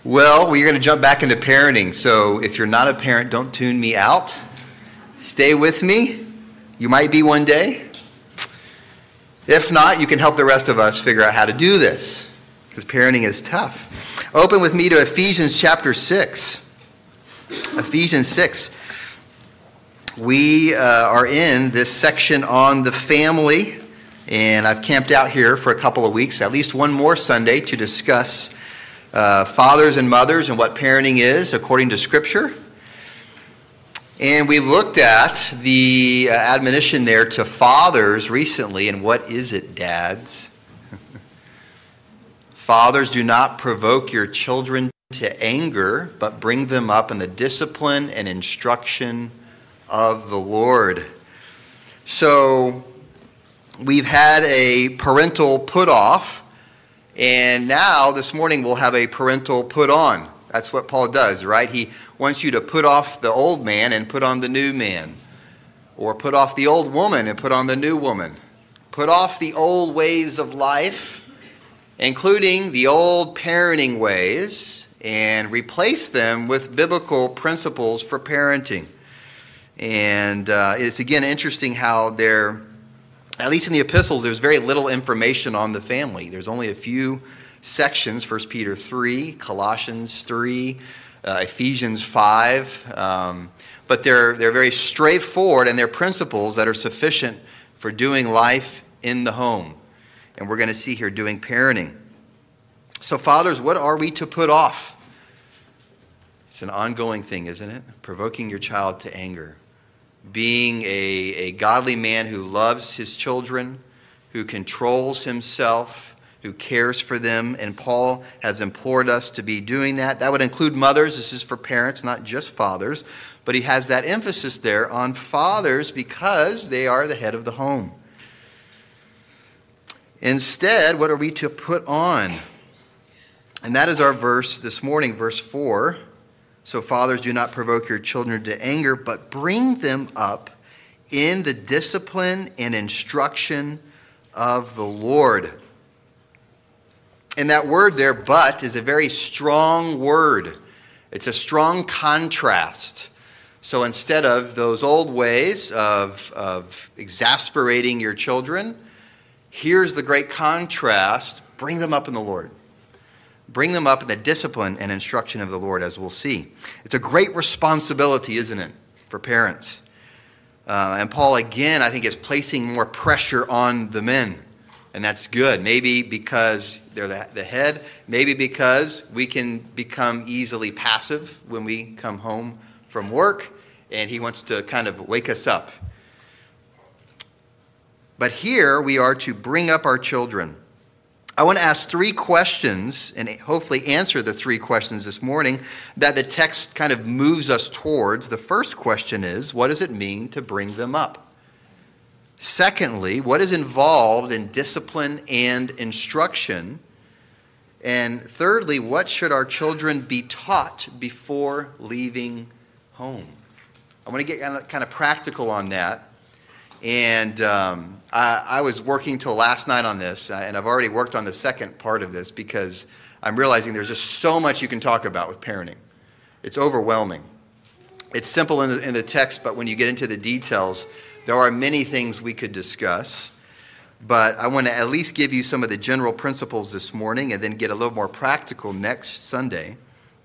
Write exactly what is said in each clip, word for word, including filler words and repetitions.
Well, we're going to jump back into parenting. So if you're not a parent, don't tune me out. Stay with me. You might be one day. If not, you can help the rest of us figure out how to do this, because parenting is tough. Open with me to Ephesians chapter six. Ephesians six. We uh, are in this section on the family, and I've camped out here for a couple of weeks, at least one more Sunday, to discuss uh, fathers and mothers and what parenting is according to Scripture. And we looked at the uh, admonition there to fathers recently, and what is it, dads? Fathers, do not provoke your children to anger, but bring them up in the discipline and instruction of the Lord. So we've had a parental put-off, and now this morning we'll have a parental put-on. That's what Paul does, right? He wants you to put off the old man and put on the new man. Or put off the old woman and put on the new woman. Put off the old ways of life, including the old parenting ways, and replace them with biblical principles for parenting. And uh, it's, again, interesting how there, at least in the epistles, there's very little information on the family. There's only a few sections, First Peter three, Colossians three, uh, Ephesians five. Um, but they're, they're very straightforward, and they're principles that are sufficient for doing life in the home. And we're going to see here doing parenting. So fathers, what are we to put off? It's an ongoing thing, isn't it? Provoking your child to anger. Being a, a godly man who loves his children, who controls himself, who cares for them. And Paul has implored us to be doing that. That would include mothers. This is for parents, not just fathers. But he has that emphasis there on fathers because they are the head of the home. Instead, what are we to put on? And that is our verse this morning, verse four. So fathers, do not provoke your children to anger, but bring them up in the discipline and instruction of the Lord. And that word there, but, is a very strong word. It's a strong contrast. So instead of those old ways of, of exasperating your children, here's the great contrast. Bring them up in the Lord. Bring them up in the discipline and instruction of the Lord, as we'll see. It's a great responsibility, isn't it, for parents? Uh, and Paul, again, I think, is placing more pressure on the men. And that's good. Maybe because they're the, the head. Maybe because we can become easily passive when we come home from work. And he wants to kind of wake us up. But here we are to bring up our children. I want to ask three questions and hopefully answer the three questions this morning that the text kind of moves us towards. The first question is, what does it mean to bring them up? Secondly, what is involved in discipline and instruction? And thirdly, what should our children be taught before leaving home? I want to get kind of practical on that. And um, I, I was working till last night on this, uh, and I've already worked on the second part of this because I'm realizing there's just so much you can talk about with parenting. It's overwhelming. It's simple in the, in the text, but when you get into the details, there are many things we could discuss. But I want to at least give you some of the general principles this morning and then get a little more practical next Sunday.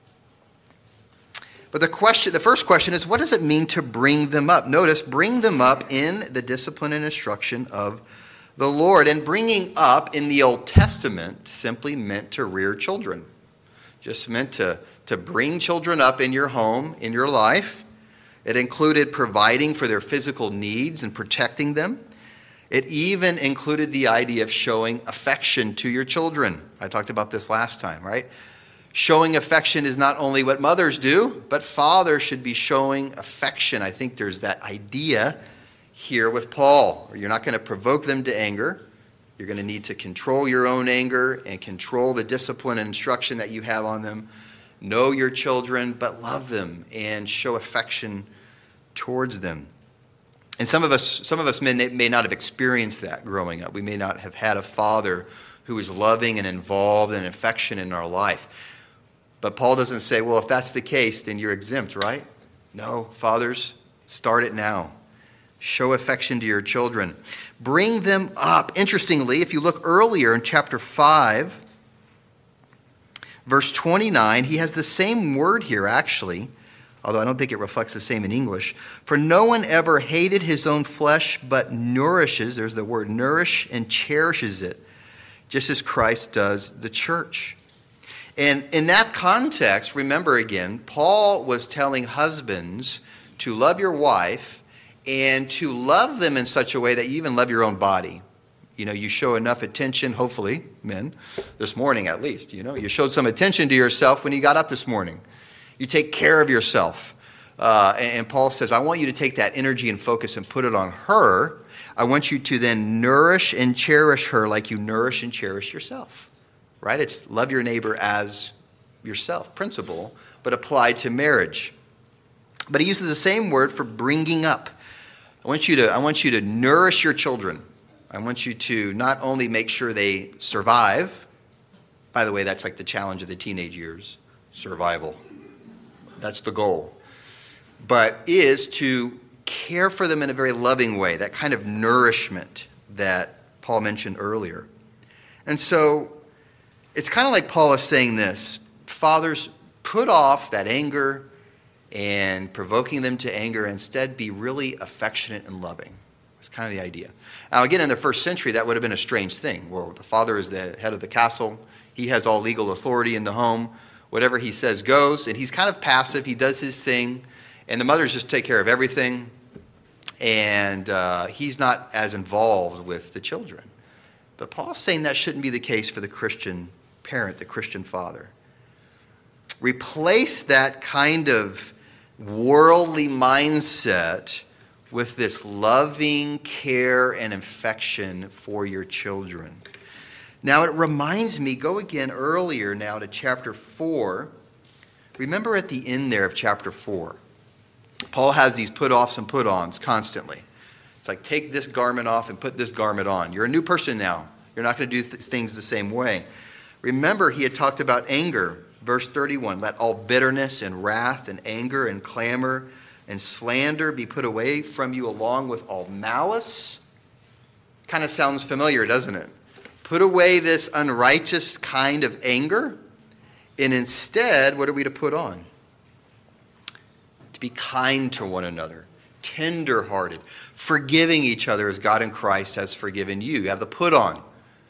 But the question, the first question is, what does it mean to bring them up? Notice, bring them up in the discipline and instruction of the Lord. And bringing up in the Old Testament simply meant to rear children. Just meant to, to bring children up in your home, in your life. It included providing for their physical needs and protecting them. It even included the idea of showing affection to your children. I talked about this last time, right? Showing affection is not only what mothers do, but fathers should be showing affection. I think there's that idea here with Paul. You're not going to provoke them to anger. You're going to need to control your own anger and control the discipline and instruction that you have on them. Know your children, but love them and show affection towards them. And some of us, some of us may, may not have experienced that growing up. We may not have had a father who was loving and involved and affectionate in our life. But Paul doesn't say, well, if that's the case, then you're exempt, right? No, fathers, start it now. Show affection to your children. Bring them up. Interestingly, if you look earlier in chapter five, verse twenty-nine, he has the same word here, actually, although I don't think it reflects the same in English. For no one ever hated his own flesh, but nourishes, there's the word nourish, and cherishes it, just as Christ does the church. And in that context, remember again, Paul was telling husbands to love your wife and to love them in such a way that you even love your own body. You know, you show enough attention, hopefully, men, this morning at least, you know, you showed some attention to yourself when you got up this morning. You take care of yourself. Uh, and, and Paul says, I want you to take that energy and focus and put it on her. I want you to then nourish and cherish her like you nourish and cherish yourself. Right? It's love your neighbor as yourself, principle, but applied to marriage. But he uses the same word for bringing up. I want you to, I want you to nourish your children. I want you to not only make sure they survive. By the way, that's like the challenge of the teenage years, survival. That's the goal. But is to care for them in a very loving way, that kind of nourishment that Paul mentioned earlier. And so it's kind of like Paul is saying this, fathers, put off that anger and provoking them to anger. Instead, be really affectionate and loving. That's kind of the idea. Now, again, in the first century, that would have been a strange thing. Well, the father is the head of the castle. He has all legal authority in the home. Whatever he says goes, and he's kind of passive. He does his thing, and the mothers just take care of everything, and uh, he's not as involved with the children. But Paul's saying that shouldn't be the case for the Christian parent, the Christian father. Replace that kind of worldly mindset with this loving care and affection for your children. Now it reminds me, go again earlier now to chapter four. Remember at the end there of chapter four, Paul has these put-offs and put-ons constantly. It's like, take this garment off and put this garment on. You're a new person now. You're not going to do th- things the same way. Remember, he had talked about anger. Verse thirty-one, let all bitterness and wrath and anger and clamor and slander be put away from you along with all malice. Kind of sounds familiar, doesn't it? Put away this unrighteous kind of anger, and instead, what are we to put on? To be kind to one another, tender-hearted, forgiving each other as God in Christ has forgiven you. You have the put on.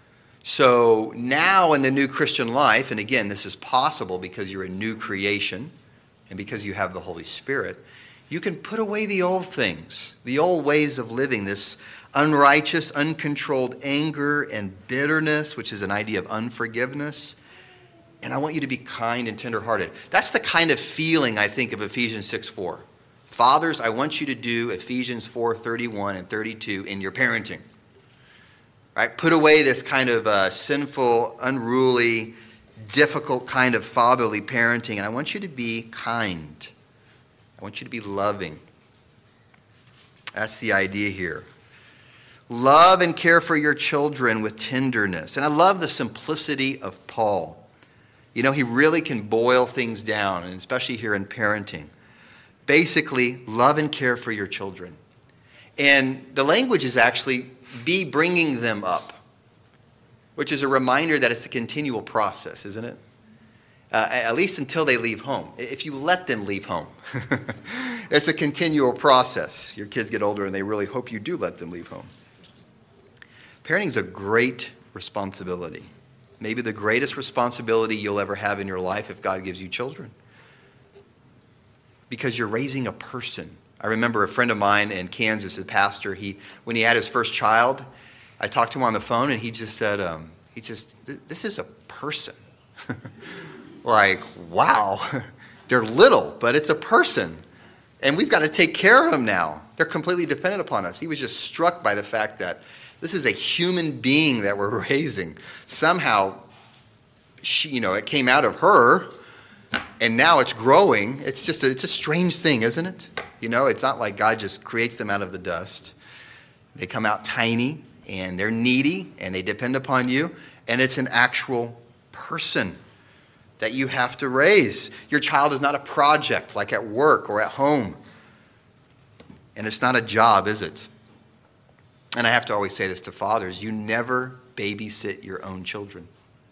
So now in the new Christian life, and again, this is possible because you're a new creation and because you have the Holy Spirit, you can put away the old things, the old ways of living, this unrighteous, uncontrolled anger and bitterness, which is an idea of unforgiveness. And I want you to be kind and tenderhearted. That's the kind of feeling, I think, of Ephesians six four. Fathers, I want you to do Ephesians four thirty-one and thirty-two in your parenting. Right? Put away this kind of uh, sinful, unruly, difficult kind of fatherly parenting, and I want you to be kind. I want you to be loving. That's the idea here. Love and care for your children with tenderness. And I love the simplicity of Paul. You know, he really can boil things down, and especially here in parenting. Basically, love and care for your children. And the language is actually be bringing them up, which is a reminder that it's a continual process, isn't it? Uh, at least until they leave home. If you let them leave home, it's a continual process. Your kids get older and they really hope you do let them leave home. Parenting is a great responsibility. Maybe the greatest responsibility you'll ever have in your life if God gives you children. Because you're raising a person. I remember a friend of mine in Kansas, a pastor, he when he had his first child, I talked to him on the phone and he just said, um, he just, this is a person. Like, wow, they're little, but it's a person. And we've got to take care of them now. They're completely dependent upon us. He was just struck by the fact that this is a human being that we're raising. Somehow, she, you know, it came out of her, and now it's growing. It's just a, it's a strange thing, isn't it? You know, it's not like God just creates them out of the dust. They come out tiny, and they're needy, and they depend upon you, and it's an actual person that you have to raise. Your child is not a project like at work or at home. And it's not a job, is it? And I have to always say this to fathers, you never babysit your own children.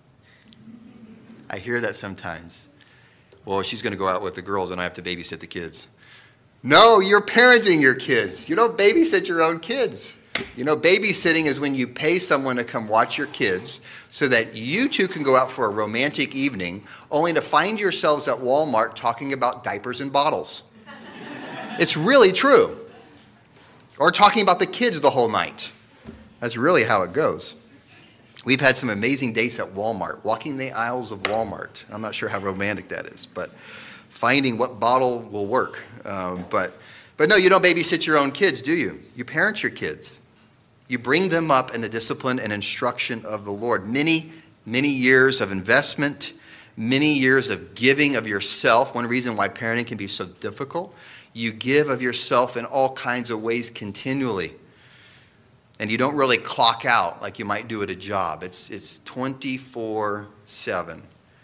I hear that sometimes. Well, she's going to go out with the girls and I have to babysit the kids. No, you're parenting your kids. You don't babysit your own kids. You know, babysitting is when you pay someone to come watch your kids so that you two can go out for a romantic evening, only to find yourselves at Walmart talking about diapers and bottles. It's really true. Or talking about the kids the whole night. That's really how it goes. We've had some amazing dates at Walmart, walking the aisles of Walmart. I'm not sure how romantic that is, but finding what bottle will work. Um, but, but no, you don't babysit your own kids, do you? You parent your kids. You bring them up in the discipline and instruction of the Lord. Many, many years of investment, many years of giving of yourself. One reason why parenting can be so difficult, you give of yourself in all kinds of ways continually. And you don't really clock out like you might do at a job. It's it's twenty-four seven.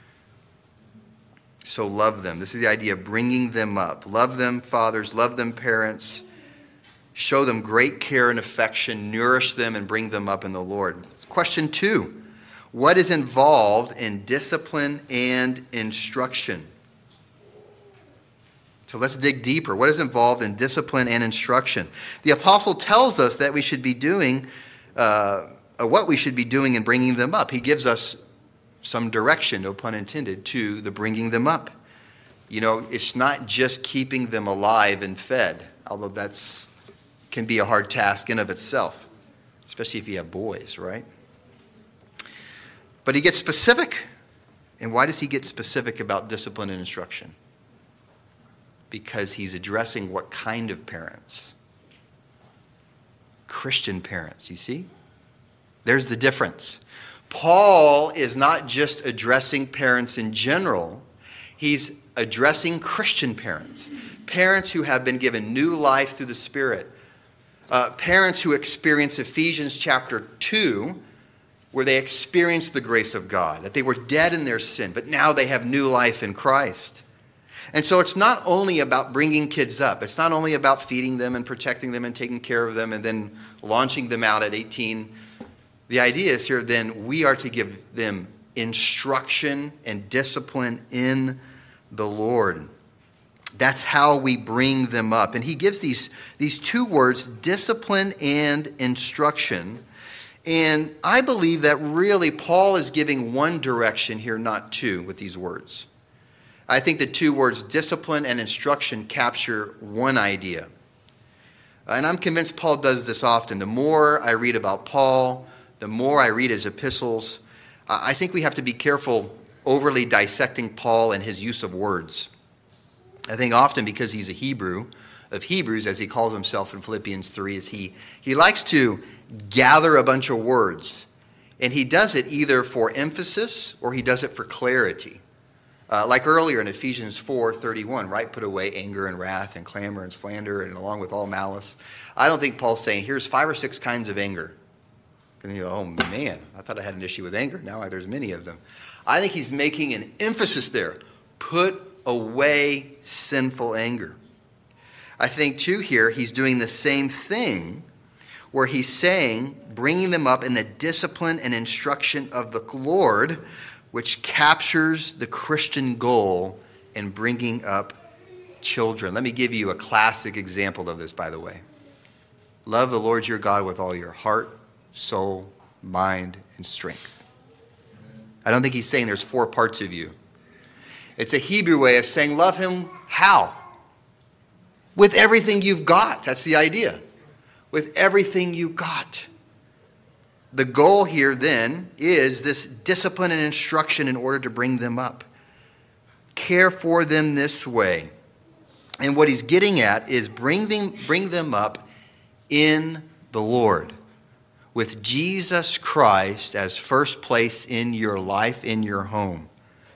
So love them. This is the idea of bringing them up. Love them, fathers. Love them, parents. Show them great care and affection. Nourish them and bring them up in the Lord. Question two. What is involved in discipline and instruction? So let's dig deeper. What is involved in discipline and instruction? The apostle tells us that we should be doing, uh, what we should be doing in bringing them up. He gives us some direction, no pun intended, to the bringing them up. You know, it's not just keeping them alive and fed, although that's can be a hard task in of itself, especially if you have boys, right? But he gets specific. And why does he get specific about discipline and instruction? Because he's addressing what kind of parents? Christian parents, you see? There's the difference. Paul is not just addressing parents in general. He's addressing Christian parents. Parents who have been given new life through the Spirit. Uh, parents who experience Ephesians chapter two, where they experienced the grace of God, that they were dead in their sin, but now they have new life in Christ. And so it's not only about bringing kids up. It's not only about feeding them and protecting them and taking care of them and then launching them out at eighteen. The idea is here then we are to give them instruction and discipline in the Lord. That's how we bring them up. And he gives these, these two words, discipline and instruction. And I believe that really Paul is giving one direction here, not two, with these words. I think the two words, discipline and instruction, capture one idea. And I'm convinced Paul does this often. The more I read about Paul, the more I read his epistles, I think we have to be careful overly dissecting Paul and his use of words. I think often because he's a Hebrew of Hebrews, as he calls himself in Philippians three, is he, he likes to gather a bunch of words. And he does it either for emphasis or he does it for clarity. Uh, like earlier in Ephesians four thirty-one, right? Put away anger and wrath and clamor and slander and along with all malice. I don't think Paul's saying, here's five or six kinds of anger. And you go, oh man, I thought I had an issue with anger. Now there's many of them. I think he's making an emphasis there. Put away sinful anger. I think too here he's doing the same thing where he's saying, bringing them up in the discipline and instruction of the Lord, which captures the Christian goal in bringing up children. Let me give you a classic example of this, by the way. Love the Lord your God with all your heart, soul, mind, and strength. I don't think he's saying there's four parts of you. It's a Hebrew way of saying love him how? With everything you've got. That's the idea. With everything you got. The goal here then is this discipline and instruction in order to bring them up. Care for them this way. And what he's getting at is bring them, bring them up in the Lord. With Jesus Christ as first place in your life, in your home.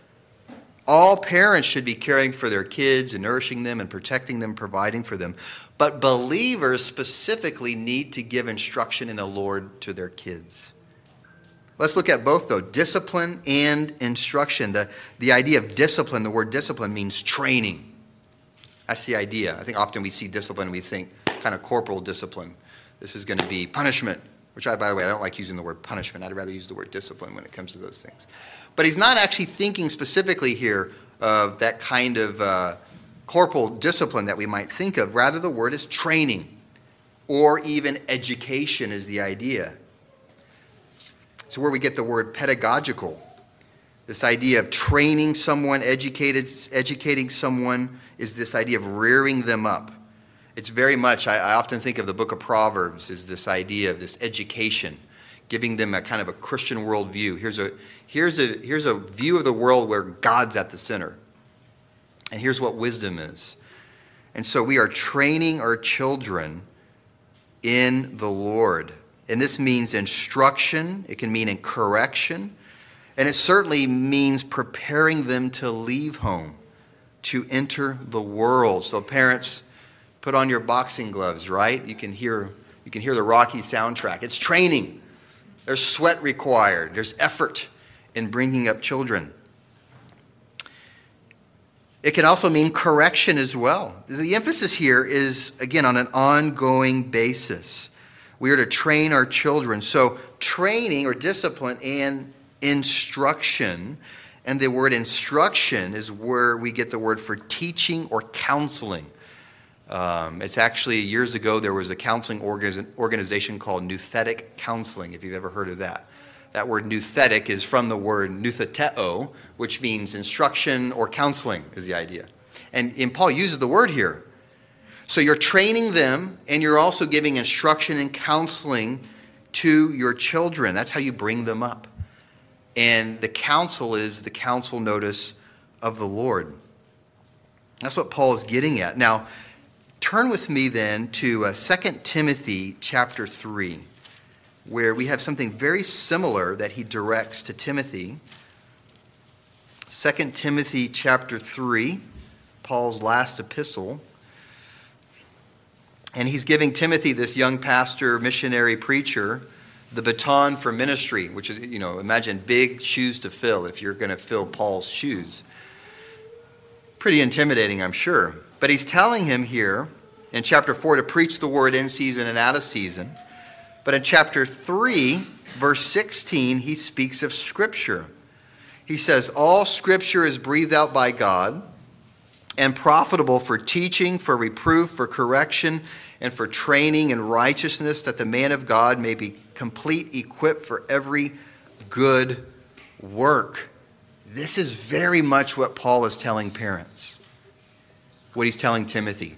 All parents should be caring for their kids and nourishing them and protecting them, providing for them. But believers specifically need to give instruction in the Lord to their kids. Let's look at both, though, discipline and instruction. The, the idea of discipline, the word discipline means training. That's the idea. I think often we see discipline and we think kind of corporal discipline. This is going to be punishment, which, I, by the way, I don't like using the word punishment. I'd rather use the word discipline when it comes to those things. But he's not actually thinking specifically here of that kind of uh, corporal discipline that we might think of. Rather, the word is training, or even education is the idea. So where we get the word pedagogical. This idea of training someone, educated, educating someone, is this idea of rearing them up. It's very much, I, I often think of the book of Proverbs as this idea of this education, giving them a kind of a Christian worldview. Here's a, here's a, here's a view of the world where God's at the center. And here's what wisdom is. And so we are training our children in the Lord. And this means instruction. It can mean in correction. And it certainly means preparing them to leave home, to enter the world. So parents, put on your boxing gloves, right? You can hear, you can hear the Rocky soundtrack. It's training. There's sweat required. There's effort in bringing up children. It can also mean correction as well. The emphasis here is, again, on an ongoing basis. We are to train our children. So training or discipline and instruction. And the word instruction is where we get the word for teaching or counseling. Um, it's actually, years ago, there was a counseling orga- organization called Nouthetic Counseling, if you've ever heard of that. That word nouthetic is from the word noutheteo, which means instruction or counseling is the idea. And, and Paul uses the word here. So you're training them, and you're also giving instruction and counseling to your children. That's how you bring them up. And the counsel is the counsel notice of the Lord. That's what Paul is getting at. Now, turn with me then to uh, Second Timothy chapter three, where we have something very similar that he directs to Timothy. Second Timothy chapter three, Paul's last epistle. And he's giving Timothy, this young pastor, missionary, preacher, the baton for ministry, which is, you know, imagine big shoes to fill if you're going to fill Paul's shoes. Pretty intimidating, I'm sure. But he's telling him here in chapter four to preach the word in season and out of season. But in chapter three, verse sixteen, he speaks of Scripture. He says, all Scripture is breathed out by God and profitable for teaching, for reproof, for correction, and for training in righteousness, that the man of God may be complete, equipped for every good work. This is very much what Paul is telling parents, what he's telling Timothy.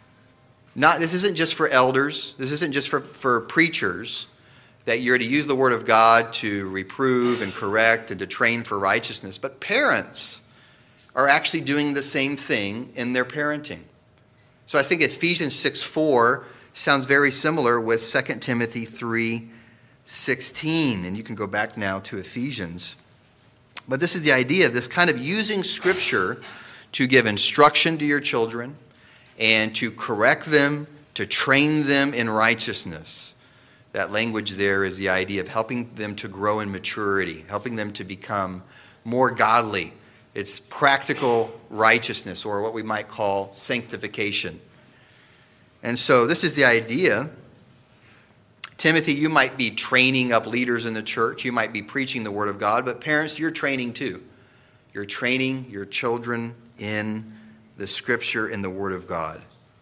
Not, this isn't just for elders. This isn't just for, for preachers, that you're to use the word of God to reprove and correct and to train for righteousness. But parents are actually doing the same thing in their parenting. So I think Ephesians six four sounds very similar with Second Timothy three sixteen. And you can go back now to Ephesians. But this is the idea of this kind of using Scripture to give instruction to your children and to correct them, to train them in righteousness. That language there is the idea of helping them to grow in maturity, helping them to become more godly. It's practical righteousness, or what we might call sanctification. And so this is the idea. Timothy, you might be training up leaders in the church. You might be preaching the word of God. But parents, you're training too. You're training your children in the Scripture, in the word of God.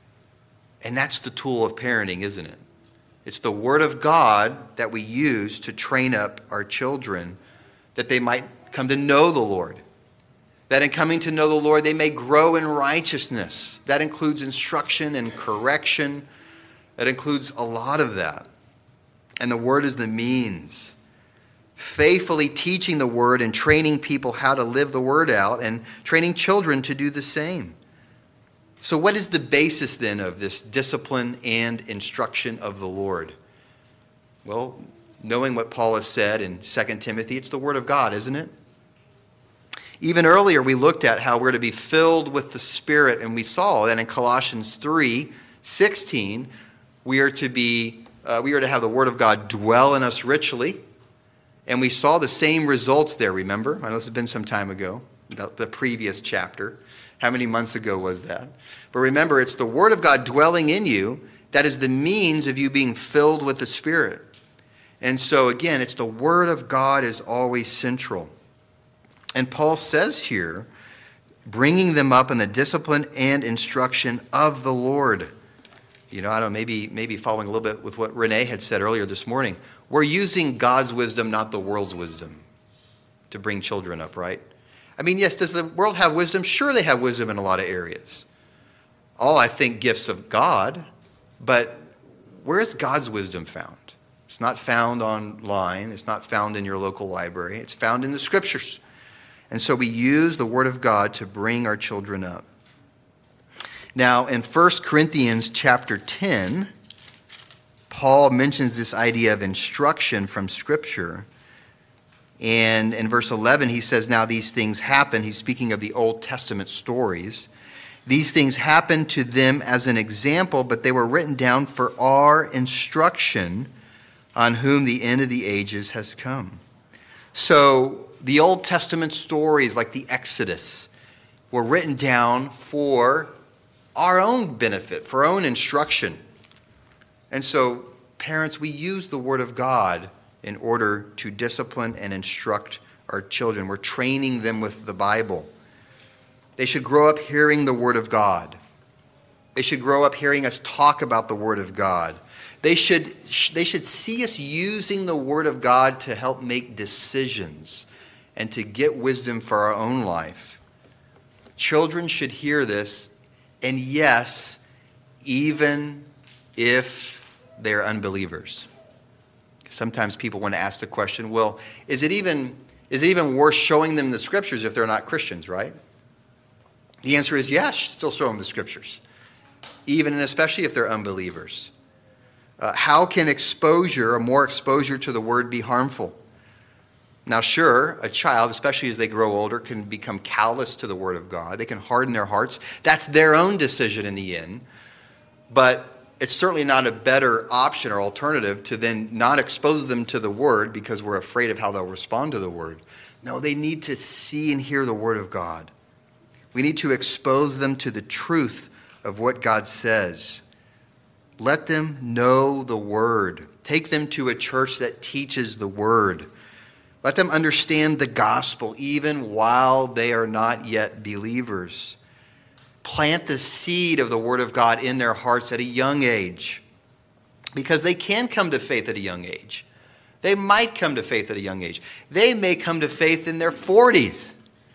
And that's the tool of parenting, isn't it? It's the word of God that we use to train up our children, that they might come to know the Lord. That in coming to know the Lord, they may grow in righteousness. That includes instruction and correction. That includes a lot of that. And the word is the means. Faithfully teaching the word and training people how to live the word out, and training children to do the same. So what is the basis then of this discipline and instruction of the Lord? Well, knowing what Paul has said in Second Timothy, it's the word of God, isn't it? Even earlier, we looked at how we're to be filled with the Spirit, and we saw that in Colossians three sixteen, we are to be, uh, we are to have the Word of God dwell in us richly, And we saw the same results there, remember? I know this has been some time ago, the, the previous chapter. How many months ago was that? But remember, it's the Word of God dwelling in you that is the means of you being filled with the Spirit. And so again, it's the Word of God is always central. And Paul says here, bringing them up in the discipline and instruction of the Lord. You know, I don't know, maybe, maybe following a little bit with what Renee had said earlier this morning. We're using God's wisdom, not the world's wisdom, to bring children up, right? I mean, yes, does the world have wisdom? Sure, they have wisdom in a lot of areas. All, I think, gifts of God. But where is God's wisdom found? It's not found online. It's not found in your local library. It's found in the Scriptures. And so we use the Word of God to bring our children up. Now, in First Corinthians chapter ten, Paul mentions this idea of instruction from Scripture. And in verse eleven, he says, now these things happen. He's speaking of the Old Testament stories. These things happened to them as an example, but they were written down for our instruction, on whom the end of the ages has come. So the Old Testament stories like the Exodus were written down for our own benefit, for our own instruction. And so, parents, we use the Word of God in order to discipline and instruct our children. We're training them with the Bible. They should grow up hearing the Word of God. They should grow up hearing us talk about the Word of God. They should, they should see us using the Word of God to help make decisions and to get wisdom for our own life. Children should hear this, and yes, even if they're unbelievers. Sometimes people want to ask the question, well, is it even, is it even worth showing them the Scriptures if they're not Christians, right? The answer is yes, still show them the Scriptures, even and especially if they're unbelievers. Uh, how can exposure, or more exposure to the Word, be harmful? Now, sure, a child, especially as they grow older, can become callous to the Word of God. They can harden their hearts. That's their own decision in the end. But it's certainly not a better option or alternative to then not expose them to the Word because we're afraid of how they'll respond to the Word. No, they need to see and hear the Word of God. We need to expose them to the truth of what God says. Let them know the Word. Take them to a church that teaches the Word. Let them understand the gospel even while they are not yet believers. Plant the seed of the Word of God in their hearts at a young age, because they can come to faith at a young age. They might come to faith at a young age. They may come to faith in their forties,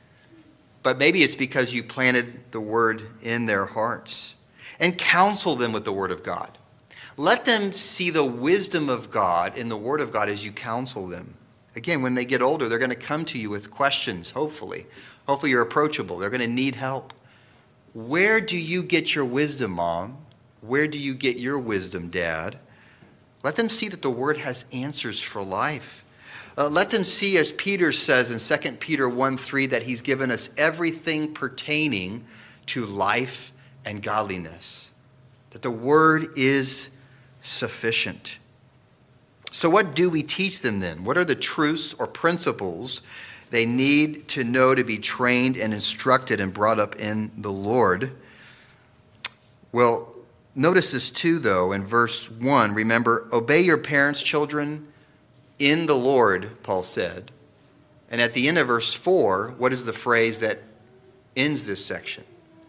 but maybe it's because you planted the Word in their hearts. And counsel them with the Word of God. Let them see the wisdom of God in the Word of God as you counsel them. Again, when they get older, they're going to come to you with questions, hopefully. Hopefully you're approachable. They're going to need help. Where do you get your wisdom, Mom? Where do you get your wisdom, Dad? Let them see that the Word has answers for life. Uh, let them see, as Peter says in Second Peter one three, that he's given us everything pertaining to life and godliness. That the Word is sufficient. So what do we teach them then? What are the truths or principles they need to know to be trained and instructed and brought up in the Lord? Well, notice this too, though, in verse one. Remember, obey your parents, children, in the Lord, Paul said. And at the end of verse four, what is the phrase that ends this section?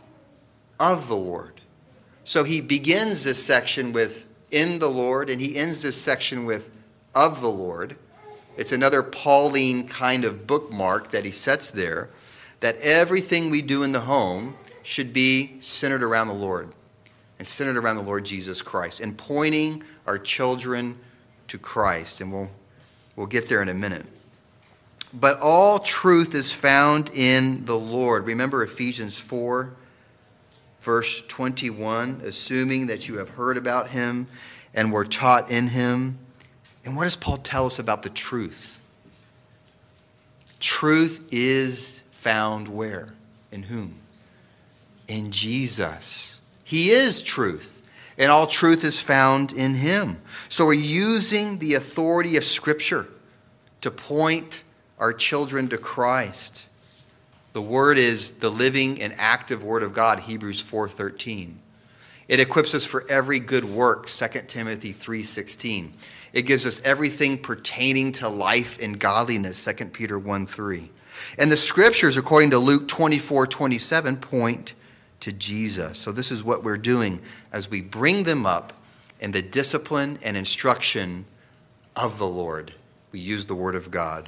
Of the Lord. So he begins this section with in the Lord, and he ends this section with of the Lord. It's another Pauline kind of bookmark that he sets there, that everything we do in the home should be centered around the Lord and centered around the Lord Jesus Christ and pointing our children to Christ. And we'll, we'll get there in a minute. But all truth is found in the Lord. Remember Ephesians four, verse twenty-one, assuming that you have heard about him and were taught in him. And what does Paul tell us about the truth? Truth is found where? In whom? In Jesus. He is truth. And all truth is found in him. So we're using the authority of Scripture to point our children to Christ. The Word is the living and active Word of God, Hebrews four thirteen. It equips us for every good work, Second Timothy three sixteen. It gives us everything pertaining to life and godliness, Second Peter one three. And the Scriptures, according to Luke twenty-four twenty-seven, point to Jesus. So this is what we're doing as we bring them up in the discipline and instruction of the Lord. We use the Word of God.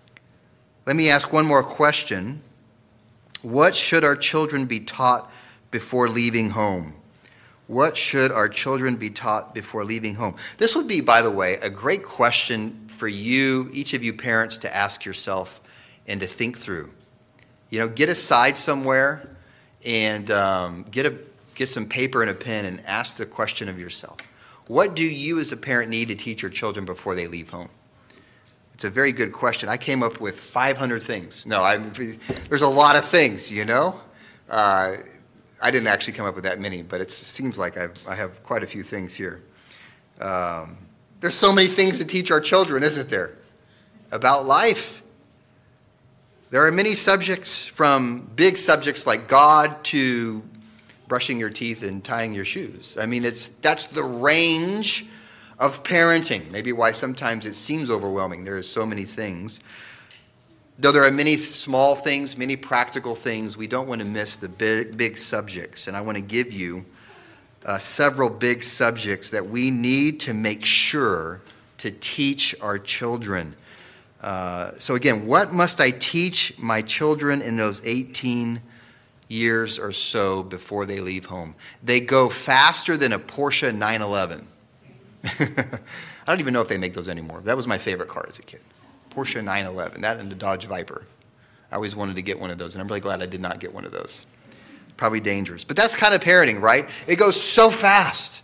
Let me ask one more question. What should our children be taught before leaving home? What should our children be taught before leaving home? This would be, by the way, a great question for you, each of you parents, to ask yourself and to think through. You know, get aside somewhere and um, get a get some paper and a pen and ask the question of yourself. What do you as a parent need to teach your children before they leave home? It's a very good question. I came up with five hundred things. No, I, there's a lot of things, you know. Uh, I didn't actually come up with that many, but it seems like I've, I have quite a few things here. Um, there's so many things to teach our children, isn't there? About life. There are many subjects, from big subjects like God to brushing your teeth and tying your shoes. I mean, it's that's the range of parenting. Maybe why sometimes it seems overwhelming. There are so many things. Though there are many small things, many practical things, we don't want to miss the big, big subjects. And I want to give you uh, several big subjects that we need to make sure to teach our children. Uh, so again, what must I teach my children in those eighteen years or so before they leave home? They go faster than a Porsche nine eleven. I don't even know if they make those anymore. That was my favorite car as a kid. Porsche nine eleven, that and the Dodge Viper. I always wanted to get one of those, and I'm really glad I did not get one of those. Probably dangerous. But that's kind of parenting, right? It goes so fast.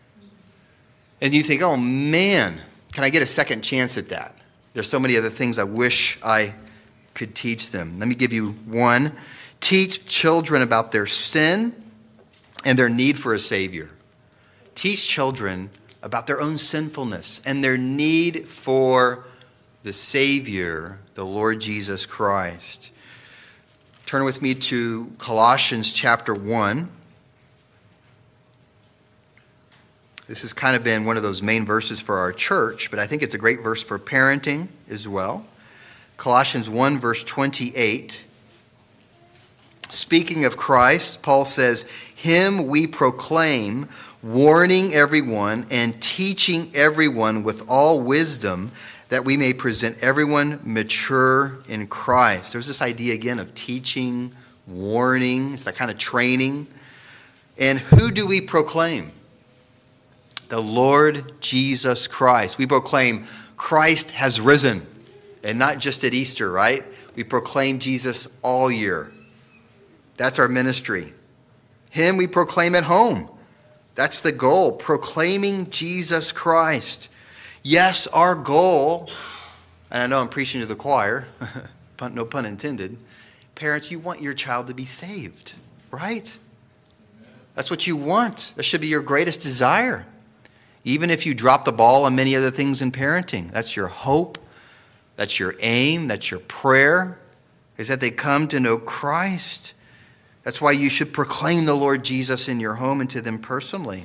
And you think, oh man, can I get a second chance at that? There's so many other things I wish I could teach them. Let me give you one. Teach children about their sin and their need for a Savior. Teach children about their own sinfulness and their need for the Savior, the Lord Jesus Christ. Turn with me to Colossians chapter one. This has kind of been one of those main verses for our church, but I think it's a great verse for parenting as well. Colossians one, verse twenty-eight. Speaking of Christ, Paul says, "Him we proclaim, warning everyone and teaching everyone with all wisdom, that we may present everyone mature in Christ." There's this idea again of teaching, warning. It's that kind of training. And who do we proclaim? The Lord Jesus Christ. We proclaim Christ has risen. And not just at Easter, right? We proclaim Jesus all year. That's our ministry. Him we proclaim at home. That's the goal. Proclaiming Jesus Christ. Yes, our goal, and I know I'm preaching to the choir, no pun intended, parents, you want your child to be saved, right? That's what you want. That should be your greatest desire. Even if you drop the ball on many other things in parenting, that's your hope, that's your aim, that's your prayer, is that they come to know Christ. That's why you should proclaim the Lord Jesus in your home and to them personally.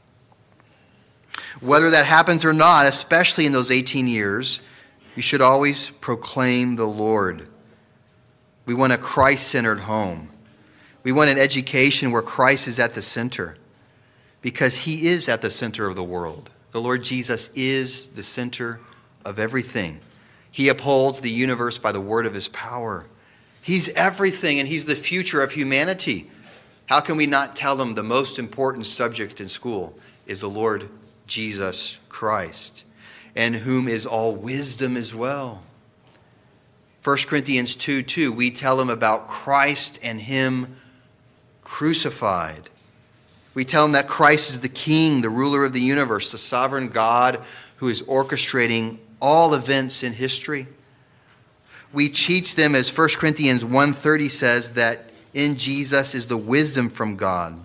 Whether that happens or not, especially in those eighteen years, you should always proclaim the Lord. We want a Christ-centered home. We want an education where Christ is at the center, because he is at the center of the world. The Lord Jesus is the center of everything. He upholds the universe by the word of his power. He's everything, and he's the future of humanity. How can we not tell them the most important subject in school is the Lord Jesus Christ, and whom is all wisdom as well? First Corinthians two two, we tell them about Christ and him crucified. We tell them that Christ is the King, the ruler of the universe, the sovereign God who is orchestrating all events in history. We teach them, as First Corinthians one thirty says, that in Jesus is the wisdom from God.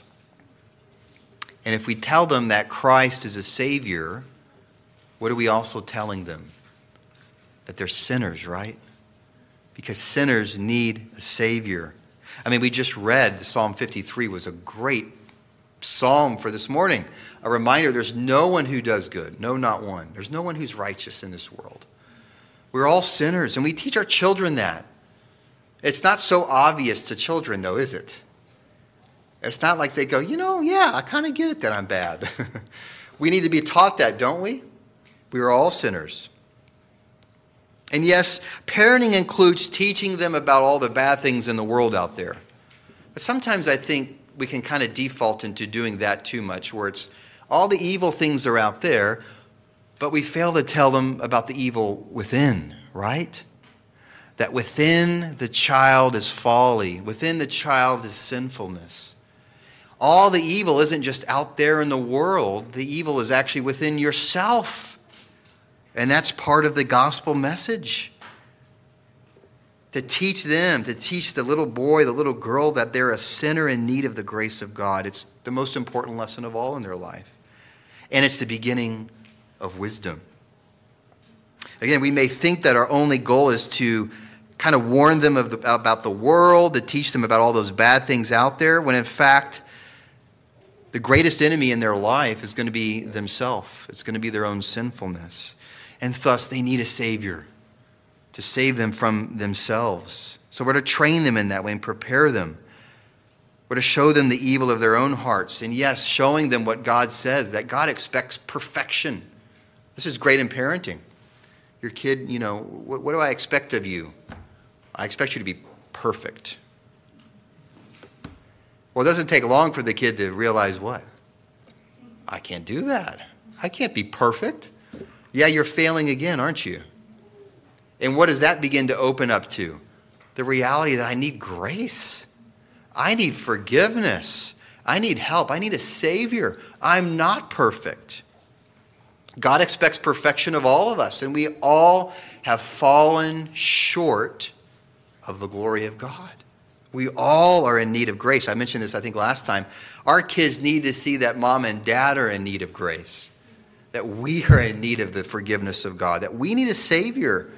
And if we tell them that Christ is a Savior, what are we also telling them? that they're sinners, right? Because sinners need a Savior. I mean, we just read Psalm fifty-three was a great psalm for this morning. A reminder, there's no one who does good. No, not one. There's no one who's righteous in this world. We're all sinners, and we teach our children that. It's not so obvious to children, though, is it? It's not like they go, you know, yeah, I kind of get it that I'm bad. We need to be taught that, don't we? We are all sinners. And yes, parenting includes teaching them about all the bad things in the world out there. But sometimes I think we can kind of default into doing that too much, where it's all the evil things are out there, but we fail to tell them about the evil within, right? That within the child is folly. Within the child is sinfulness. All the evil isn't just out there in the world. The evil is actually within yourself. And that's part of the gospel message. To teach them, to teach the little boy, the little girl that they're a sinner in need of the grace of God. It's the most important lesson of all in their life. And it's the beginning of wisdom. Again, we may think that our only goal is to kind of warn them of the, about the world, to teach them about all those bad things out there, when in fact, the greatest enemy in their life is going to be themselves. It's going to be their own sinfulness. And thus, they need a Savior to save them from themselves. So we're to train them in that way and prepare them. We're to show them the evil of their own hearts. And yes, showing them what God says, that God expects perfection. This is great in parenting. Your kid, you know, what, what do I expect of you? I expect you to be perfect. Well, it doesn't take long for the kid to realize what? I can't do that. I can't be perfect. Yeah, you're failing again, aren't you? And what does that begin to open up to? The reality that I need grace. I need forgiveness. I need help. I need a Savior. I'm not perfect. God expects perfection of all of us, and we all have fallen short of the glory of God. We all are in need of grace. I mentioned this, I think, last time. Our kids need to see that mom and dad are in need of grace, that we are in need of the forgiveness of God, that we need a Savior.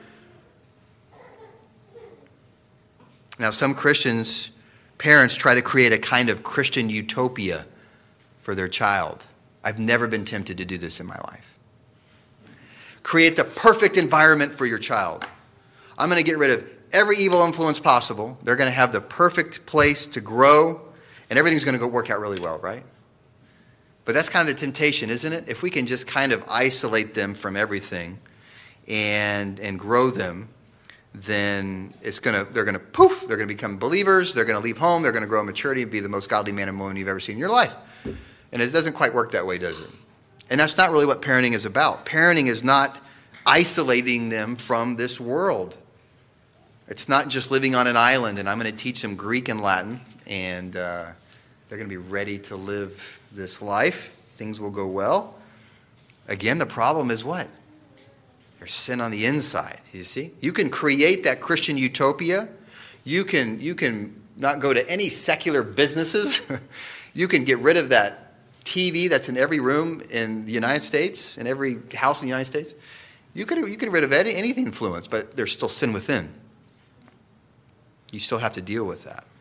Now, some Christians, parents try to create a kind of Christian utopia for their child. I've never been tempted to do this in my life. Create the perfect environment for your child. I'm going to get rid of every evil influence possible. They're going to have the perfect place to grow, and everything's going to go work out really well, right? But that's kind of the temptation, isn't it? If we can just kind of isolate them from everything and and grow them, then it's gonna they're gonna poof, they're gonna become believers, they're gonna leave home, they're gonna grow in maturity and be the most godly man and woman you've ever seen in your life. And it doesn't quite work that way, does it? And that's not really what parenting is about. Parenting is not isolating them from this world. It's not just living on an island and I'm going to teach them Greek and Latin and uh, they're going to be ready to live this life. Things will go well. Again, the problem is what? There's sin on the inside, you see? You can create that Christian utopia. You can, you can not go to any secular businesses. You can get rid of that T V that's in every room in the United States, in every house in the United States. You can, you can get rid of any, anything influence, but there's still sin within. You still have to deal with that.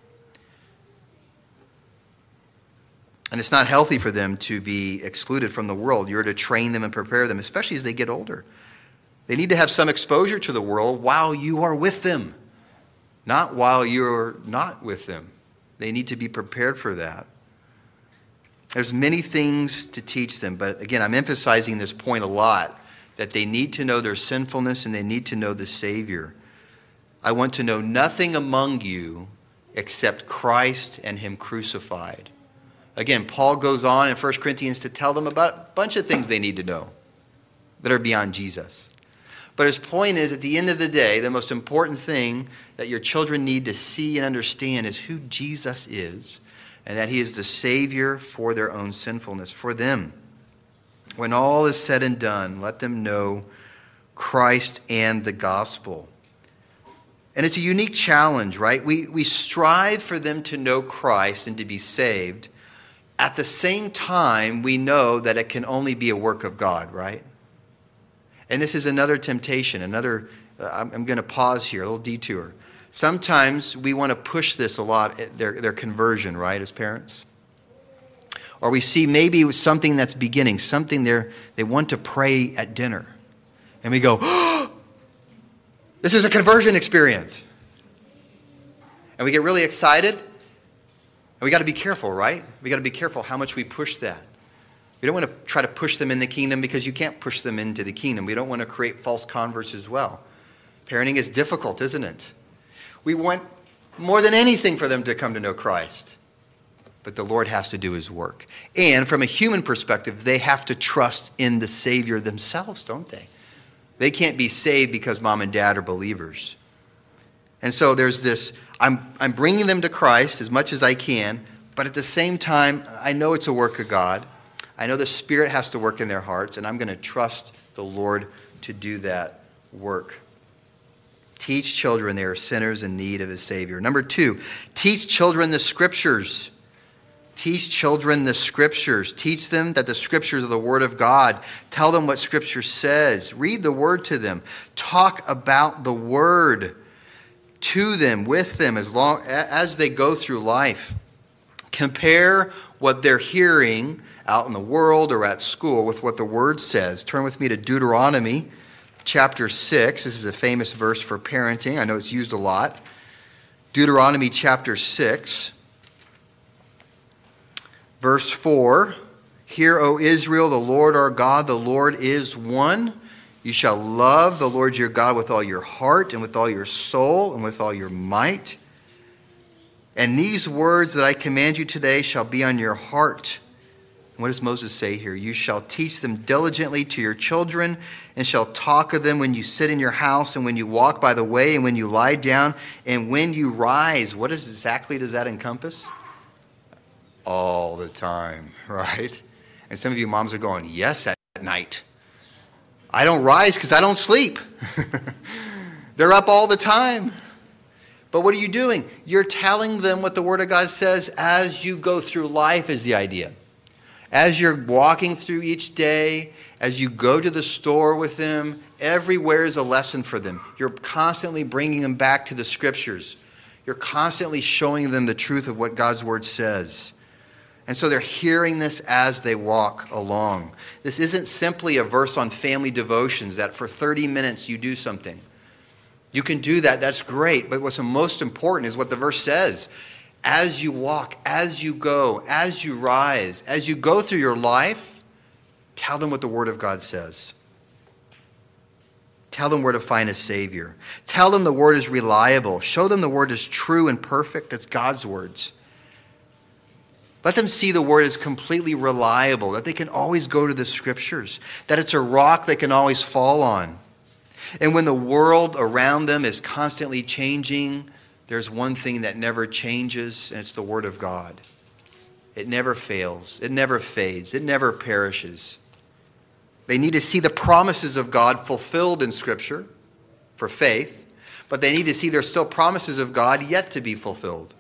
And it's not healthy for them to be excluded from the world. You're to train them and prepare them, especially as they get older. They need to have some exposure to the world while you are with them, not while you're not with them. They need to be prepared for that. There's many things to teach them, but again, I'm emphasizing this point a lot, that they need to know their sinfulness and they need to know the Savior. I want to know nothing among you except Christ and Him crucified. Again, Paul goes on in First Corinthians to tell them about a bunch of things they need to know that are beyond Jesus. But his point is, at the end of the day, the most important thing that your children need to see and understand is who Jesus is, and that He is the Savior for their own sinfulness, for them. When all is said and done, let them know Christ and the gospel. And it's a unique challenge, right? We, we strive for them to know Christ and to be saved. At the same time, we know that it can only be a work of God, right? And this is another temptation, another I'm, I'm going to pause here, a little detour. Sometimes we want to push this a lot, their, their conversion, right, as parents? Or we see maybe something that's beginning, something they're, they want to pray at dinner. And we go, oh, this is a conversion experience. And we get really excited. And we got to be careful, right? We got to be careful how much we push that. We don't want to try to push them in the kingdom because you can't push them into the kingdom. We don't want to create false converts as well. Parenting is difficult, isn't it? We want more than anything for them to come to know Christ. But the Lord has to do his work. And from a human perspective, they have to trust in the Savior themselves, don't they? They can't be saved because mom and dad are believers. And so there's this, I'm, I'm bringing them to Christ as much as I can, but at the same time, I know it's a work of God. I know the Spirit has to work in their hearts, and I'm going to trust the Lord to do that work. Teach children they are sinners in need of a Savior. Number two, teach children the Scriptures. Teach children the Scriptures. Teach them that the Scriptures are the Word of God. Tell them what Scripture says. Read the Word to them. Talk about the Word to them, with them, as long as they go through life. Compare what they're hearing out in the world or at school with what the Word says. Turn with me to Deuteronomy chapter six. This is a famous verse for parenting. I know it's used a lot. Deuteronomy chapter six. Verse four, Hear, O Israel, the Lord our God, the Lord is one. You shall love the Lord your God with all your heart and with all your soul and with all your might. And these words that I command you today shall be on your heart. What does Moses say here? You shall teach them diligently to your children and shall talk of them when you sit in your house and when you walk by the way and when you lie down and when you rise. What exactly does that encompass? All the time, right? And some of you moms are going, yes, at night. I don't rise because I don't sleep. They're up all the time. But what are you doing? You're telling them what the Word of God says as you go through life is the idea. As you're walking through each day, as you go to the store with them, everywhere is a lesson for them. You're constantly bringing them back to the Scriptures. You're constantly showing them the truth of what God's Word says. And so they're hearing this as they walk along. This isn't simply a verse on family devotions that for thirty minutes you do something. You can do that, that's great. But what's most important is what the verse says. As you walk, as you go, as you rise, as you go through your life, tell them what the Word of God says. Tell them where to find a Savior. Tell them the Word is reliable. Show them the Word is true and perfect. That's God's words. Let them see the Word as completely reliable, that they can always go to the Scriptures, that it's a rock they can always fall on. And when the world around them is constantly changing, there's one thing that never changes, and it's the Word of God. It never fails. It never fades. It never perishes. They need to see the promises of God fulfilled in Scripture for faith, but they need to see there's still promises of God yet to be fulfilled.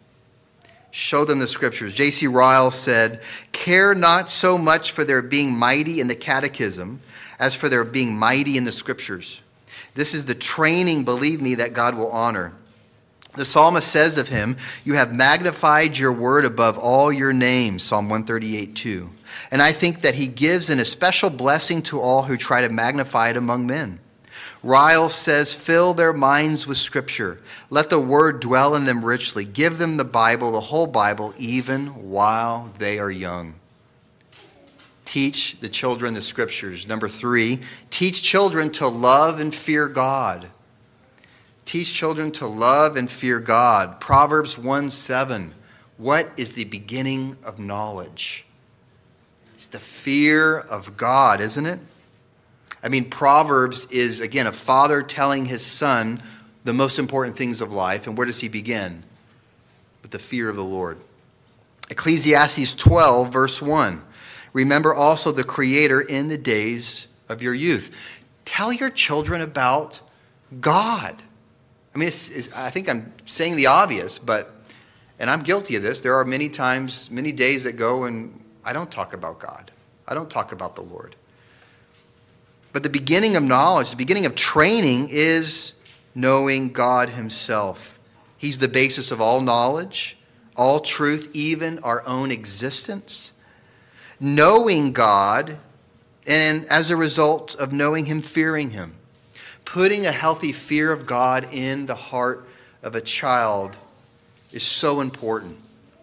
Show them the Scriptures. J C Ryle said, care not so much for their being mighty in the catechism as for their being mighty in the Scriptures. This is the training, believe me, that God will honor. The psalmist says of him, you have magnified your word above all your names, Psalm one thirty-eight two. And I think that he gives an especial blessing to all who try to magnify it among men. Ryle says, fill their minds with Scripture. Let the Word dwell in them richly. Give them the Bible, the whole Bible, even while they are young. Teach the children the Scriptures. Number three, teach children to love and fear God. Teach children to love and fear God. Proverbs one seven. What is the beginning of knowledge? It's the fear of God, isn't it? I mean, Proverbs is, again, a father telling his son the most important things of life. And where does he begin? With the fear of the Lord. Ecclesiastes twelve, verse one. Remember also the Creator in the days of your youth. Tell your children about God. I mean, it's, it's, I think I'm saying the obvious, but, and I'm guilty of this. There are many times, many days that go and I don't talk about God. I don't talk about the Lord. But the beginning of knowledge, the beginning of training is knowing God himself. He's the basis of all knowledge, all truth, even our own existence. Knowing God, and as a result of knowing him, fearing him. Putting a healthy fear of God in the heart of a child is so important.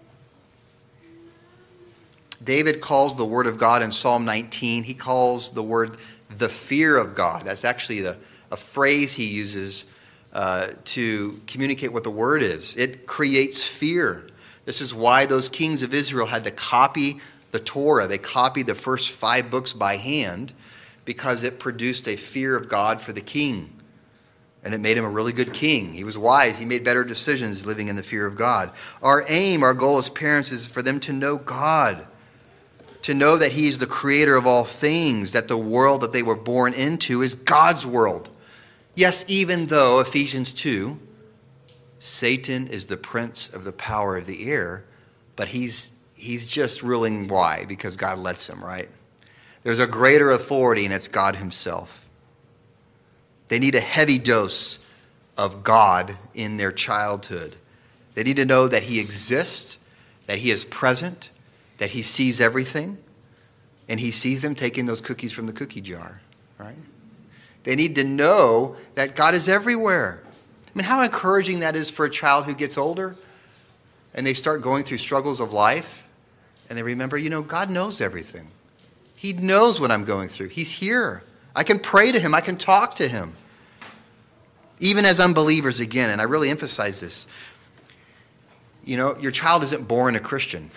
David calls the word of God in Psalm nineteen, he calls the word the fear of God. That's actually the, a phrase he uses uh, to communicate what the word is. It creates fear. This is why those kings of Israel had to copy the Torah. They copied the first five books by hand because it produced a fear of God for the king. And it made him a really good king. He was wise. He made better decisions living in the fear of God. Our aim, our goal as parents is for them to know God. To know that he is the creator of all things, that the world that they were born into is God's world. Yes, even though, Ephesians two, Satan is the prince of the power of the air, but he's he's just ruling. Why? Because God lets him, right? There's a greater authority, and it's God himself. They need a heavy dose of God in their childhood. They need to know that he exists, that he is present, that he sees everything, and he sees them taking those cookies from the cookie jar, right? They need to know that God is everywhere. I mean, how encouraging that is for a child who gets older and they start going through struggles of life and they remember, you know, God knows everything. He knows what I'm going through. He's here. I can pray to him. I can talk to him. Even as unbelievers, again, and I really emphasize this, you know, your child isn't born a Christian.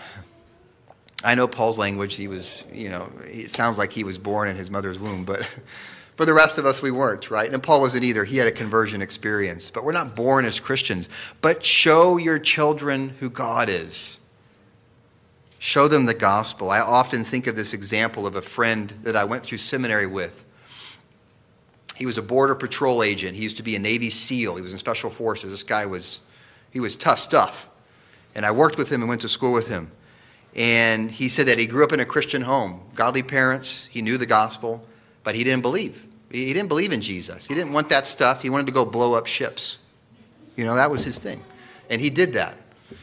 I know Paul's language, he was, you know, it sounds like he was born in his mother's womb, but for the rest of us, we weren't, right? And Paul wasn't either. He had a conversion experience. But we're not born as Christians. But show your children who God is. Show them the gospel. I often think of this example of a friend that I went through seminary with. He was a border patrol agent. He used to be a Navy SEAL. He was in Special Forces. This guy was, he was tough stuff. And I worked with him and went to school with him. And he said that he grew up in a Christian home, godly parents. He knew the gospel, but he didn't believe. He didn't believe in Jesus. He didn't want that stuff. He wanted to go blow up ships. You know, that was his thing. And he did that.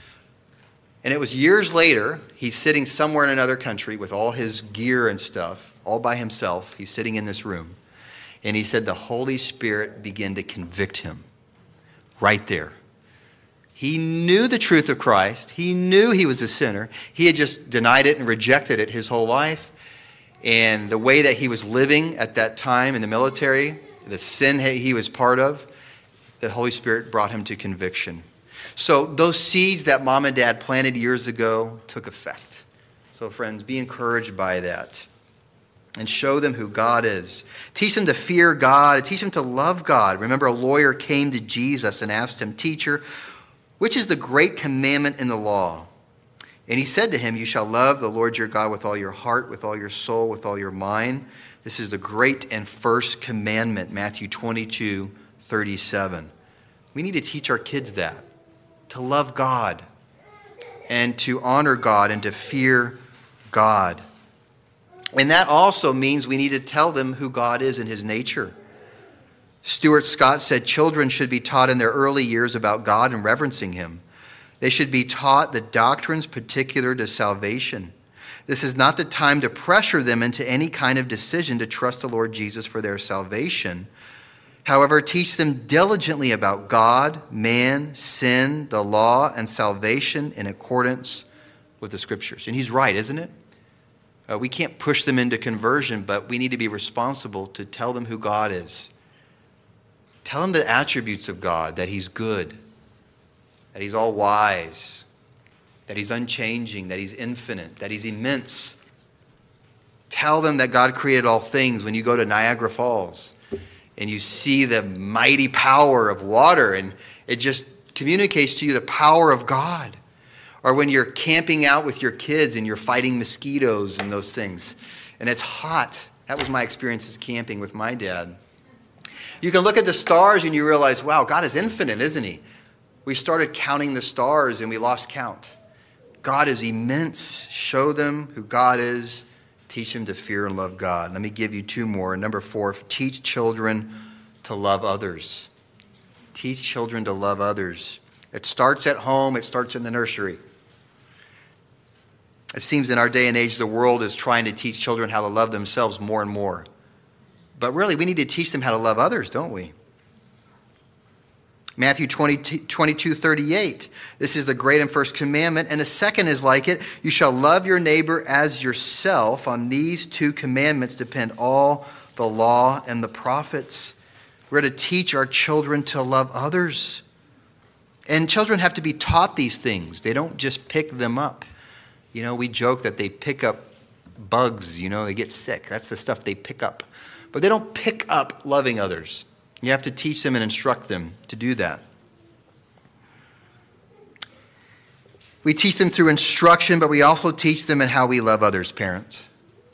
And it was years later, he's sitting somewhere in another country with all his gear and stuff, all by himself. He's sitting in this room. And he said the Holy Spirit began to convict him right there. He knew the truth of Christ. He knew he was a sinner. He had just denied it and rejected it his whole life. And the way that he was living at that time in the military, the sin he was part of, the Holy Spirit brought him to conviction. So those seeds that mom and dad planted years ago took effect. So friends, be encouraged by that. And show them who God is. Teach them to fear God. Teach them to love God. Remember, a lawyer came to Jesus and asked him, "Teacher, which is the great commandment in the law?" And he said to him, "You shall love the Lord your God with all your heart, with all your soul, with all your mind. This is the great and first commandment," Matthew twenty-two thirty-seven. We need to teach our kids that, to love God and to honor God and to fear God. And that also means we need to tell them who God is and his nature. Stuart Scott said children should be taught in their early years about God and reverencing him. They should be taught the doctrines particular to salvation. This is not the time to pressure them into any kind of decision to trust the Lord Jesus for their salvation. However, teach them diligently about God, man, sin, the law, and salvation in accordance with the Scriptures. And he's right, isn't it? Uh, we can't push them into conversion, but we need to be responsible to tell them who God is. Tell them the attributes of God, that he's good, that he's all wise, that he's unchanging, that he's infinite, that he's immense. Tell them that God created all things. When you go to Niagara Falls and you see the mighty power of water, and it just communicates to you the power of God. Or when you're camping out with your kids and you're fighting mosquitoes and those things, and it's hot. That was my experience as camping with my dad. You can look at the stars and you realize, wow, God is infinite, isn't he? We started counting the stars and we lost count. God is immense. Show them who God is Teach them to fear and love God. Let me give you two more. Number four, teach children to love others. Teach children to love others. It starts at home. It starts in the nursery. It seems in our day and age, the world is trying to teach children how to love themselves more and more. But really, we need to teach them how to love others, don't we? Matthew twenty-two thirty-eight. This is the great and first commandment, and the second is like it. You shall love your neighbor as yourself. On these two commandments depend all the law and the prophets. We're to teach our children to love others. And children have to be taught these things. They don't just pick them up. You know, we joke that they pick up bugs, you know, they get sick. That's the stuff they pick up. But they don't pick up loving others. You have to teach them and instruct them to do that. We teach them through instruction, but we also teach them in how we love others, parents.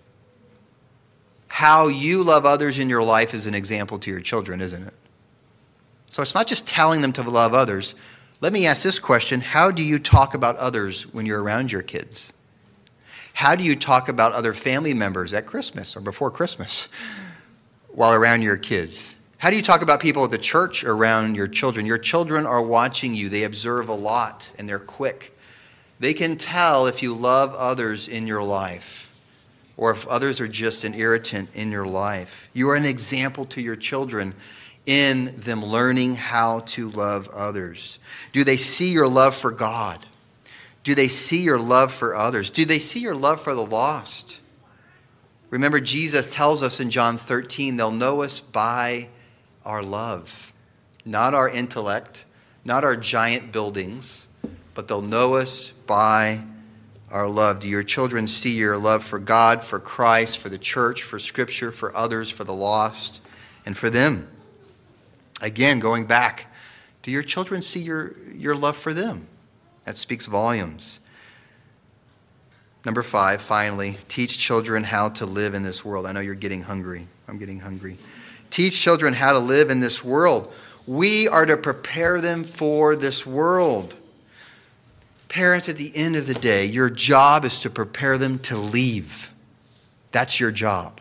How you love others in your life is an example to your children, isn't it? So it's not just telling them to love others. Let me ask this question. How do you talk about others when you're around your kids? How do you talk about other family members at Christmas or before Christmas while around your kids? How do you talk about people at the church around your children? Your children are watching you. They observe a lot, and they're quick. They can tell if you love others in your life or if others are just an irritant in your life. You are an example to your children in them learning how to love others. Do they see your love for God? Do they see your love for others? Do they see your love for the lost? Remember, Jesus tells us in John thirteen, they'll know us by our love, not our intellect, not our giant buildings, but they'll know us by our love. Do your children see your love for God, for Christ, for the church, for Scripture, for others, for the lost, and for them? Again, going back, do your children see your, your love for them? That speaks volumes. Number five, finally, teach children how to live in this world. I know you're getting hungry. I'm getting hungry. Teach children how to live in this world. We are to prepare them for this world. Parents, at the end of the day, your job is to prepare them to leave. That's your job.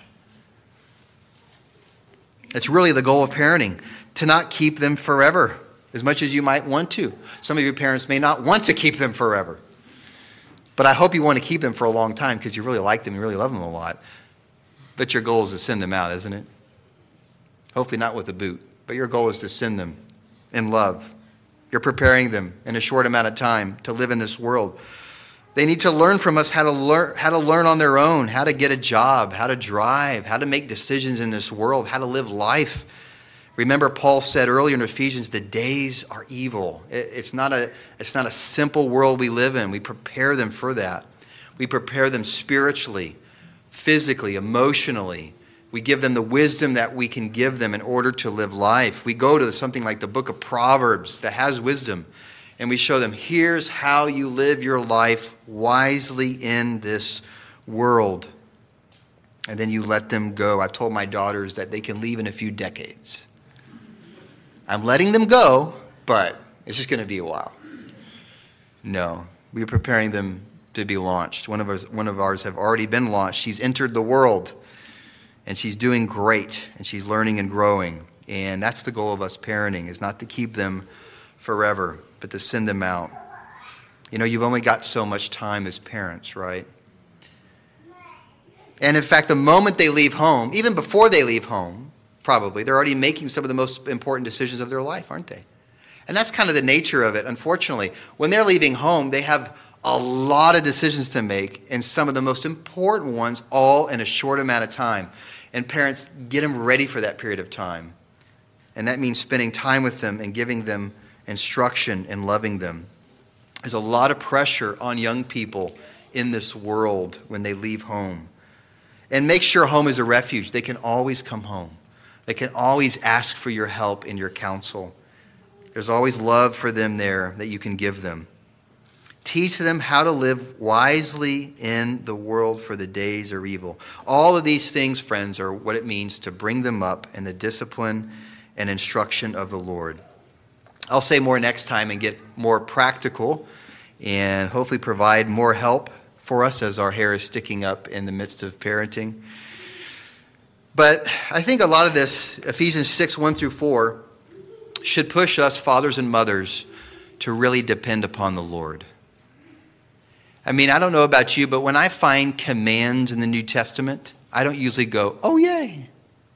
It's really the goal of parenting, to not keep them forever, as much as you might want to. Some of your parents may not want to keep them forever. But I hope you want to keep them for a long time because you really like them, you really love them a lot. But your goal is to send them out, isn't it? Hopefully not with a boot, but your goal is to send them in love. You're preparing them in a short amount of time to live in this world. They need to learn from us how to learn, how to learn on their own, how to get a job, how to drive, how to make decisions in this world, how to live life. Remember, Paul said earlier in Ephesians, the days are evil. It's not a, it's not a simple world we live in. We prepare them for that. We prepare them spiritually, physically, emotionally. We give them the wisdom that we can give them in order to live life. We go to something like the book of Proverbs that has wisdom, and we show them, here's how you live your life wisely in this world. And then you let them go. I've told my daughters that they can leave in a few decades. I'm letting them go, but it's just going to be a while. No, we're preparing them to be launched. One of ours, one of ours have already been launched. She's entered the world, and she's doing great, and she's learning and growing. And that's the goal of us parenting, is not to keep them forever, but to send them out. You know, you've only got so much time as parents, right? And in fact, the moment they leave home, even before they leave home, probably, they're already making some of the most important decisions of their life, aren't they? And that's kind of the nature of it, unfortunately. When they're leaving home, they have a lot of decisions to make, and some of the most important ones all in a short amount of time. And parents, get them ready for that period of time. And that means spending time with them and giving them instruction and loving them. There's a lot of pressure on young people in this world when they leave home. And make sure home is a refuge. They can always come home. They can always ask for your help and your counsel. There's always love for them there that you can give them. Teach them how to live wisely in the world, for the days are evil. All of these things, friends, are what it means to bring them up in the discipline and instruction of the Lord. I'll say more next time and get more practical and hopefully provide more help for for us as our hair is sticking up in the midst of parenting. But I think a lot of this, Ephesians six, one through four, should push us, fathers and mothers, to really depend upon the Lord. I mean, I don't know about you, but when I find commands in the New Testament, I don't usually go, oh, yay.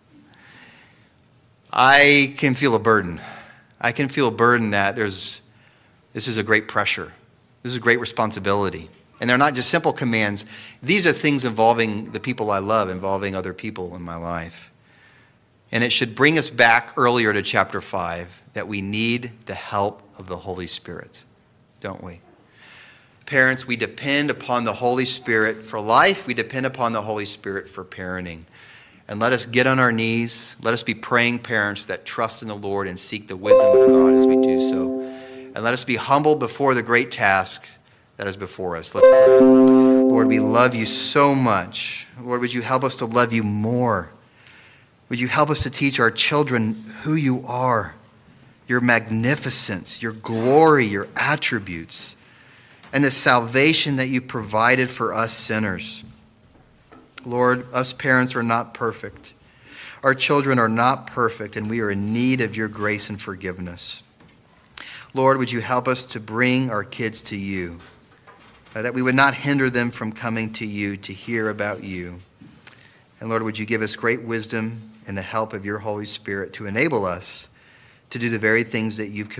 I can feel a burden. I can feel a burden that there's, this is a great pressure. This is a great responsibility. And they're not just simple commands. These are things involving the people I love, involving other people in my life. And it should bring us back earlier to chapter five, that we need the help of the Holy Spirit, don't we? Parents, we depend upon the Holy Spirit for life. We depend upon the Holy Spirit for parenting. And let us get on our knees. Let us be praying parents that trust in the Lord and seek the wisdom of God as we do so. And let us be humble before the great task that is before us. Let's pray. Lord, we love you so much. Lord, would you help us to love you more? Would you help us to teach our children who you are, your magnificence, your glory, your attributes, and the salvation that you provided for us sinners. Lord, us parents are not perfect. Our children are not perfect, and we are in need of your grace and forgiveness. Lord, would you help us to bring our kids to you, uh, that we would not hinder them from coming to you to hear about you. And Lord, would you give us great wisdom and the help of your Holy Spirit to enable us to do the very things that you've